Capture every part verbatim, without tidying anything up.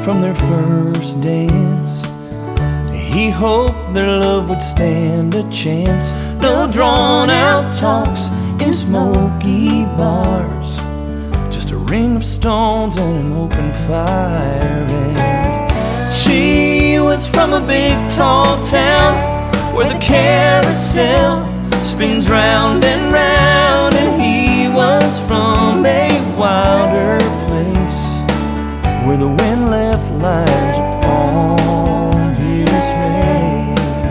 from their first dance. He hoped their love would stand a chance. No drawn-out talks in smoky bars, just a ring of stones and an open fire. And she was from a big tall town where the carousel spins round and round, and he was from a wilder place where the wind left lines upon his face.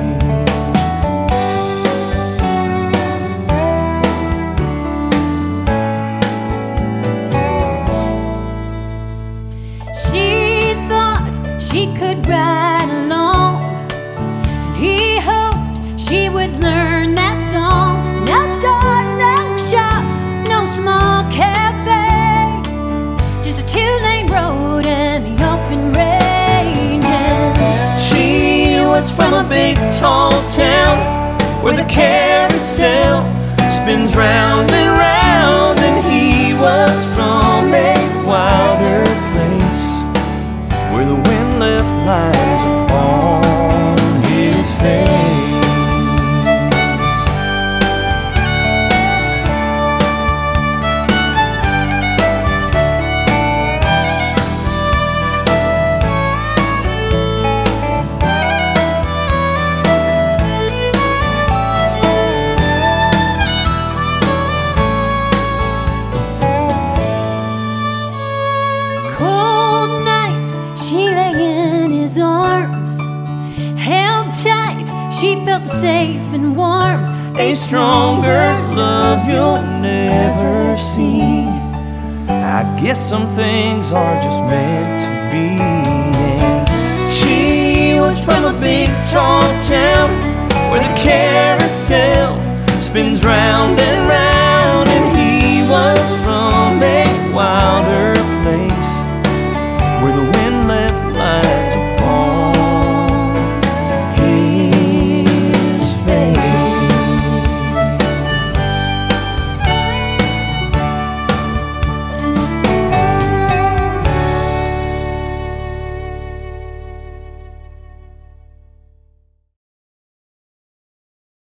She thought she could ride along, and he hoped she would learn that song. No stores, no shops, no small cafes, just a two-lane road and the open range. And she was from a big tall town where the carousel spins round and round, and he was from a wilder place where the wind left lines upon his face. cold nights she lay in his arms, held tight, she felt safe and warm. A stronger love you'll never see. I guess some things are just meant to be. And she was from a big tall town where the carousel spins round and round.